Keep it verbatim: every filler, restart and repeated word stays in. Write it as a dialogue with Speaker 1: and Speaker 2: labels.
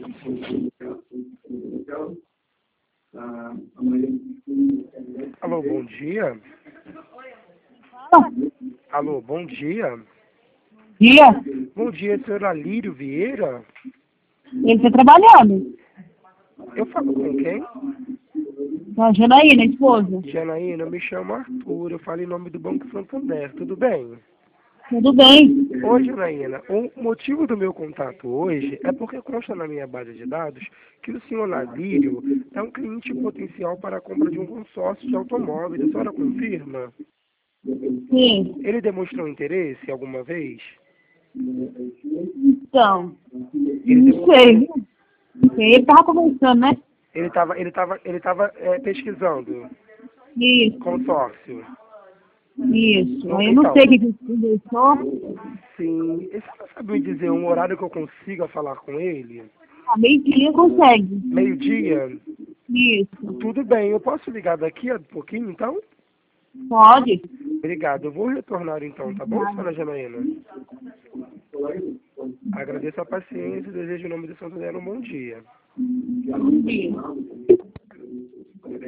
Speaker 1: Alô, bom dia.
Speaker 2: Fala.
Speaker 1: Alô, bom dia.
Speaker 2: Dia.
Speaker 1: Bom dia, senhor Alírio Vieira.
Speaker 2: Ele está trabalhando.
Speaker 1: Eu falo com quem?
Speaker 2: Com a Janaína, esposa.
Speaker 1: Janaína, eu me chamo Arthur, eu falo em nome do Banco Santander, tudo bem?
Speaker 2: Tudo bem.
Speaker 1: Oi, Janaína, o motivo do meu contato hoje é porque consta na minha base de dados que o senhor Alírio é um cliente potencial para a compra de um consórcio de automóveis, a senhora confirma?
Speaker 2: Sim.
Speaker 1: Ele demonstrou interesse alguma vez?
Speaker 2: Então,
Speaker 1: Ele
Speaker 2: não sei. viu? Não sei. Ele estava conversando, né?
Speaker 1: Ele estava ele tava, ele tava, é, pesquisando
Speaker 2: Isso.
Speaker 1: consórcio.
Speaker 2: Isso.
Speaker 1: Não,
Speaker 2: Aí eu não
Speaker 1: então,
Speaker 2: sei o que ele conversou.
Speaker 1: sim. E você não sabe me dizer um horário que eu consiga falar com ele?
Speaker 2: A meio-dia consegue.
Speaker 1: Meio-dia?
Speaker 2: Isso.
Speaker 1: Tudo bem, eu posso ligar daqui a pouquinho, então?
Speaker 2: Pode.
Speaker 1: Obrigado, eu vou retornar então, tá bom,
Speaker 2: Nada.
Speaker 1: senhora Janaína? Agradeço a paciência e desejo em nome do Santo Deus um bom dia.
Speaker 2: Bom dia.